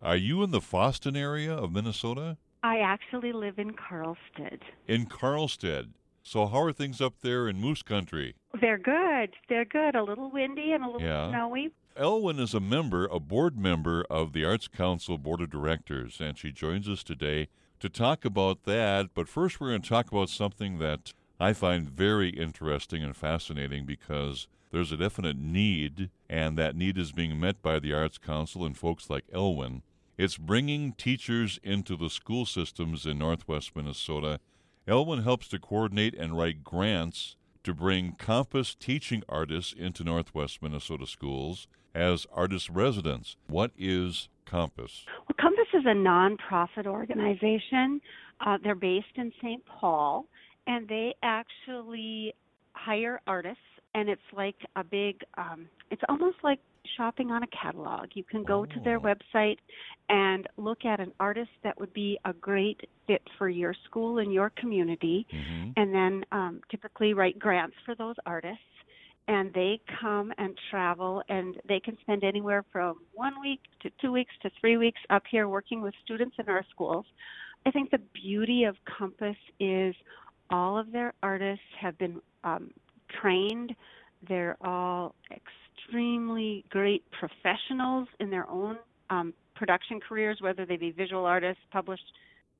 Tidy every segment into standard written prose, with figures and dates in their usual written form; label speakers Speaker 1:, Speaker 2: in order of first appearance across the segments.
Speaker 1: Are you in the Fosston area of Minnesota?
Speaker 2: I actually live in Carlsted.
Speaker 1: In Carlstead. So how are things up there in Moose Country?
Speaker 2: They're good. They're good. A little windy and a little
Speaker 1: Yeah.
Speaker 2: snowy.
Speaker 1: Elwyn is a board member of the Arts Council Board of Directors, and she joins us today to talk about that. But first, we're going to talk about something that I find very interesting and fascinating because there's a definite need, and that need is being met by the Arts Council and folks like Elwyn. It's bringing teachers into the school systems in northwest Minnesota. Elwyn helps to coordinate and write grants to bring Compass teaching artists into northwest Minnesota schools as artist residents. What is Compass?
Speaker 2: Well, Compass is a nonprofit organization. They're based in St. Paul, and they actually hire artists, and it's like a big, it's almost like shopping on a catalog. You can go to their website and look at an artist that would be a great fit for your school and your community, and then typically write grants for those artists. And they come and travel, and they can spend anywhere from 1 week to 2 weeks to 3 weeks up here working with students in our schools. I think the beauty of Compass is all of their artists have been trained. They're all extremely great professionals in their own production careers, whether they be visual artists, published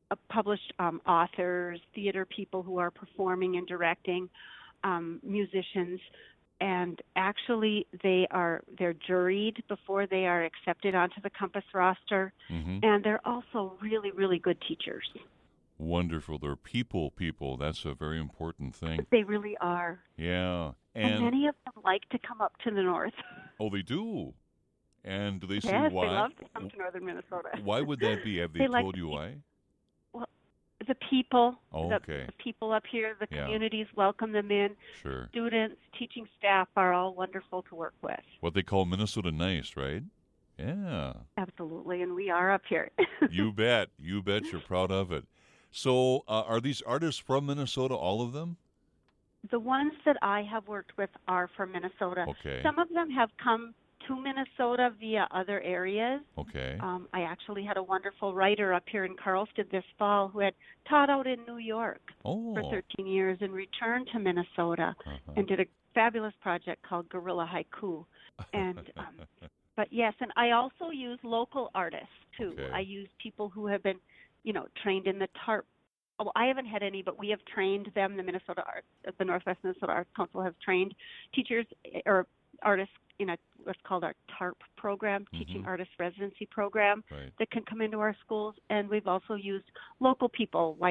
Speaker 2: authors, theater people who are performing and directing, musicians. And actually, they're juried before they are accepted onto the Compass roster, and they're also really, really good teachers.
Speaker 1: Wonderful. They're people. That's a very important thing.
Speaker 2: They really are.
Speaker 1: Yeah.
Speaker 2: And many of them like to come up to the north.
Speaker 1: Oh, they do? And do they say
Speaker 2: yes,
Speaker 1: why?
Speaker 2: They love to come to northern Minnesota.
Speaker 1: Why would that be? Have they told you why?
Speaker 2: Well, the people, the people up here, the communities welcome them in.
Speaker 1: Sure.
Speaker 2: Students, teaching staff are all wonderful to work with.
Speaker 1: What they call Minnesota nice, right? Yeah.
Speaker 2: Absolutely, and we are up here.
Speaker 1: You bet. You bet. You're proud of it. So are these artists from Minnesota, all of them?
Speaker 2: The ones that I have worked with are from Minnesota.
Speaker 1: Okay.
Speaker 2: Some of them have come to Minnesota via other areas.
Speaker 1: Okay.
Speaker 2: I actually had a wonderful writer up here in Carlsted this fall who had taught out in New York for 13 years and returned to Minnesota and did a fabulous project called Guerrilla Haiku. And but yes, and I also use local artists too.
Speaker 1: Okay.
Speaker 2: I use people who have been, trained in the TARP. Well, I haven't had any, but we have trained them. The Northwest Minnesota Arts Council has trained teachers or artists in what's called our TARP program, Teaching Artist Residency Program, that can come into our schools. And we've also used local people like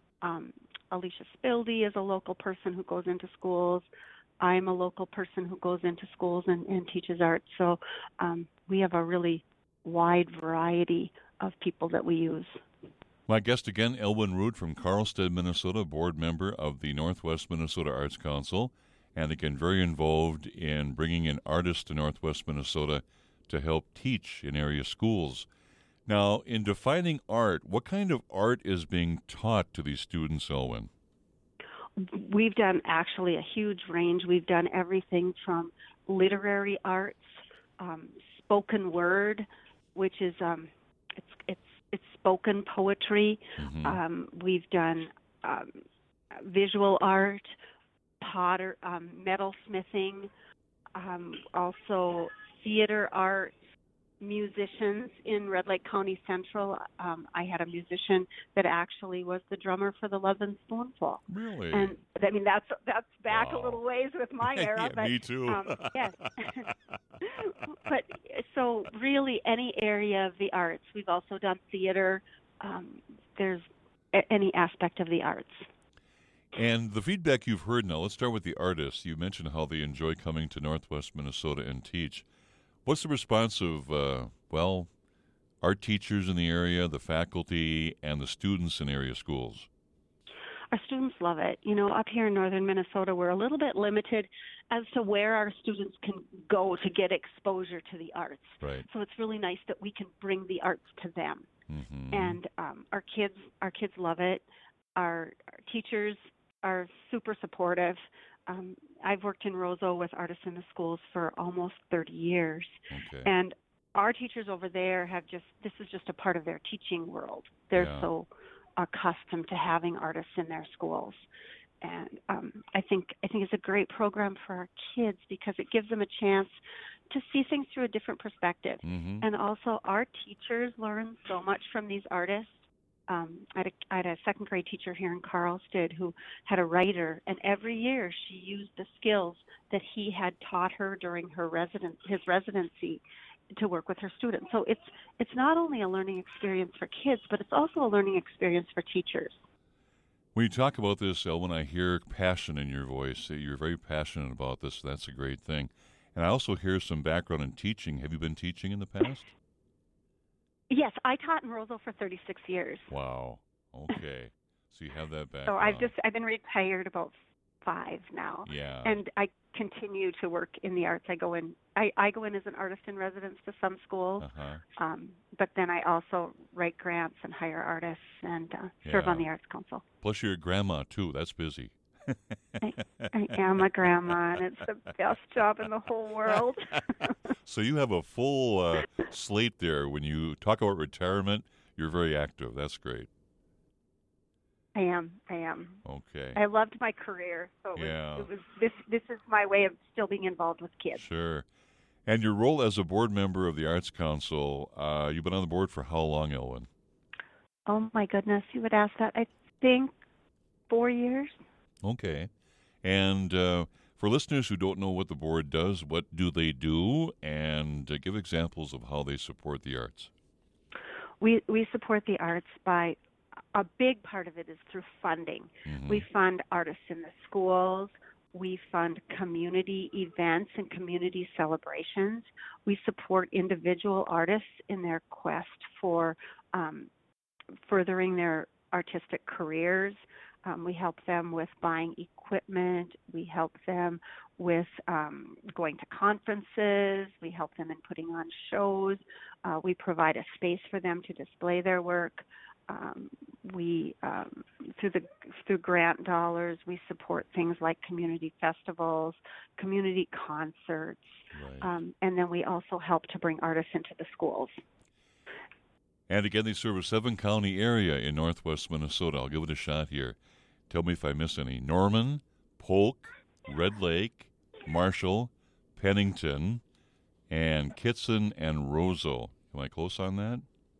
Speaker 2: Alicia Spildy is a local person who goes into schools. I'm a local person who goes into schools and teaches art. So we have a really wide variety of people that we use.
Speaker 1: My guest again, Elwyn Root from Carlsted, Minnesota, board member of the Northwest Minnesota Arts Council, and again, very involved in bringing in artists to Northwest Minnesota to help teach in area schools. Now, in defining art, what kind of art is being taught to these students, Elwyn?
Speaker 2: We've done actually a huge range. We've done everything from literary arts, spoken word, which is it's spoken poetry. We've done visual art, metalsmithing, also theater art, musicians in Red Lake County Central. I had a musician that actually was the drummer for the Love and Spoonful.
Speaker 1: Really?
Speaker 2: And I mean that's back a little ways with my era.
Speaker 1: Yeah,
Speaker 2: but,
Speaker 1: me too.
Speaker 2: Yes. But so really any area of the arts. We've also done theater. There's any aspect of the arts.
Speaker 1: And the feedback you've heard now, let's start with the artists. You mentioned how they enjoy coming to Northwest Minnesota and teach. What's the response of, art teachers in the area, the faculty, and the students in area schools?
Speaker 2: Our students love it. Up here in northern Minnesota, we're a little bit limited as to where our students can go to get exposure to the arts.
Speaker 1: Right.
Speaker 2: So it's really nice that we can bring the arts to them. And our kids love it. Our teachers are super supportive. I've worked in Roseau with Artists in the Schools for almost 30 years.
Speaker 1: Okay.
Speaker 2: And our teachers over there this is just a part of their teaching world. They're
Speaker 1: Yeah.
Speaker 2: so accustomed to having artists in their schools. And I think it's a great program for our kids because it gives them a chance to see things through a different perspective.
Speaker 1: Mm-hmm.
Speaker 2: And also, our teachers learn so much from these artists. I had a second grade teacher here in Carlsted who had a writer, and every year she used the skills that he had taught her during his residency to work with her students. So it's not only a learning experience for kids, but it's also a learning experience for teachers.
Speaker 1: When you talk about this, Elwyn, I hear passion in your voice. You're very passionate about this. That's a great thing. And I also hear some background in teaching. Have you been teaching in the past?
Speaker 2: Yes, I taught in Roseville for 36 years.
Speaker 1: Wow. Okay. So you have that background.
Speaker 2: So I've been retired about 5 now.
Speaker 1: Yeah.
Speaker 2: And I continue to work in the arts. I go in as an artist in residence to some schools.
Speaker 1: Uh-huh.
Speaker 2: But then I also write grants and hire artists and serve on the Arts Council.
Speaker 1: Plus you're a grandma too. That's busy.
Speaker 2: I am a grandma, and it's the best job in the whole world.
Speaker 1: So you have a full slate there. When you talk about retirement, you're very active. That's great.
Speaker 2: I am.
Speaker 1: Okay.
Speaker 2: I loved my career, so it was this is my way of still being involved with kids.
Speaker 1: Sure. And your role as a board member of the Arts Council, you've been on the board for how long, Elwyn?
Speaker 2: Oh my goodness, you would ask that. I think 4 years.
Speaker 1: Okay. And for listeners who don't know what the board does, what do they do? And give examples of how they support the arts.
Speaker 2: We support the arts by, a big part of it is through funding.
Speaker 1: Mm-hmm.
Speaker 2: We fund artists in the schools. We fund community events and community celebrations. We support individual artists in their quest for furthering their artistic careers. We help them with buying equipment. We help them with going to conferences. We help them in putting on shows. We provide a space for them to display their work. We through grant dollars, we support things like community festivals, community concerts,
Speaker 1: right.
Speaker 2: And then we also help to bring artists into the schools.
Speaker 1: And again, they serve a 7-county area in northwest Minnesota. I'll give it a shot here. Tell me if I miss any. Norman, Polk, Red Lake, Marshall, Pennington, and Kittson and Roseau. Am I close on that?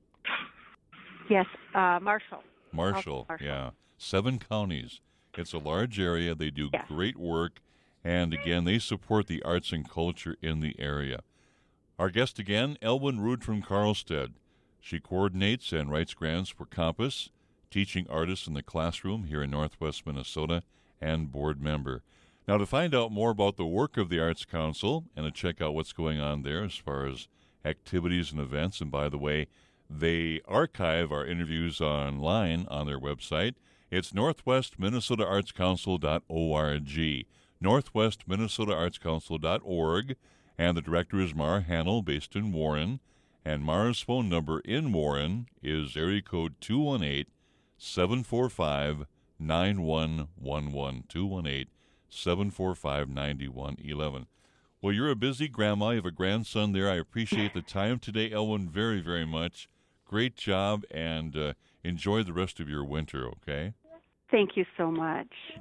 Speaker 2: Yes, Marshall.
Speaker 1: Marshall, yeah. 7 counties. It's a large area. They do great work. And again, they support the arts and culture in the area. Our guest again, Elwyn Rood from Carlsted. She coordinates and writes grants for Compass, teaching artists in the classroom here in northwest Minnesota, and board member. Now, to find out more about the work of the Arts Council and to check out what's going on there as far as activities and events, and by the way, they archive our interviews online on their website. It's northwestminnesotaartscouncil.org, northwestminnesotaartscouncil.org, and the director is Mara Hannell, based in Warren, and Mara's phone number in Warren is area code 218-745-9111, 218-745-9111. Well, you're a busy grandma. You have a grandson there. I appreciate the time today, Elwyn, very, very much. Great job, and enjoy the rest of your winter, okay?
Speaker 2: Thank you so much.